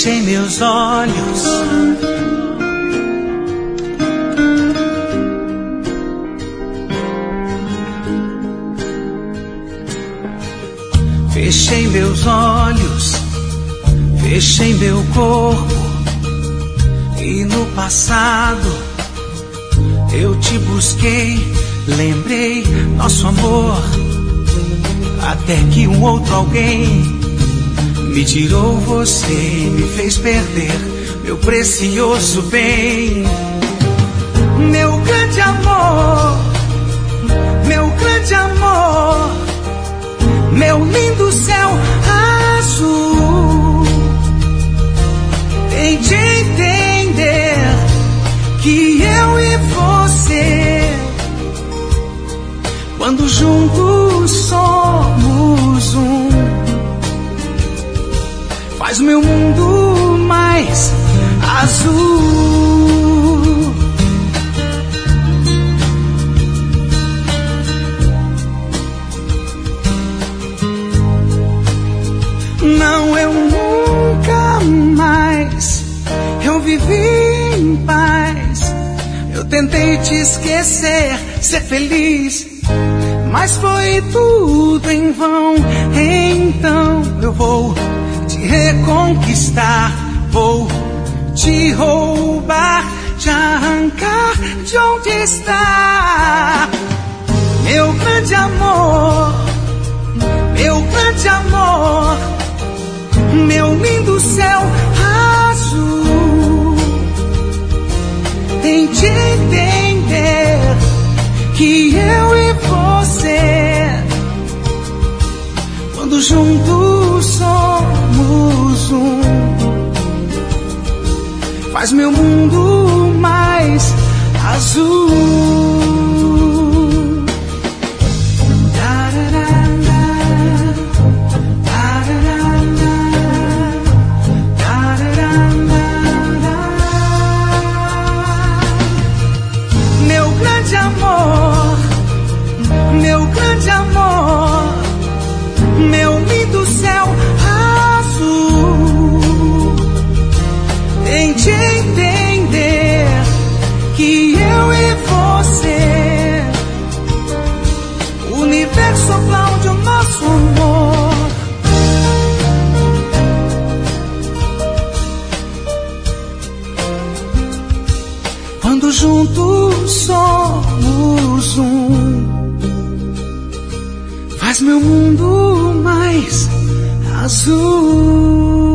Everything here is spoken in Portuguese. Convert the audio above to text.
Fechei meus olhos, fechei meus olhos, fechei meu corpo, e no passado eu te busquei, lembrei nosso amor, até que um outro alguém me tirou você, me fez perder meu precioso bem. Meu grande amor, meu grande amor, meu lindo céu azul. Tente entender que eu e você, quando juntos somos um, faz meu mundo mais azul. Não, eu nunca mais, eu vivi em paz. Eu tentei te esquecer, ser feliz, mas foi tudo em vão. Então eu vou te reconquistar, vou te roubar, te arrancar de onde está. Meu grande amor, meu grande amor, meu lindo céu azul. Tente entender que eu e você, quando juntos somos um, faz meu mundo mais azul. Meu grande amor, meu grande amor, meu lindo céu azul. Tente entender que eu e você, o universo aplaude o nosso amor. Quando juntos somos um, faz meu mundo mais azul.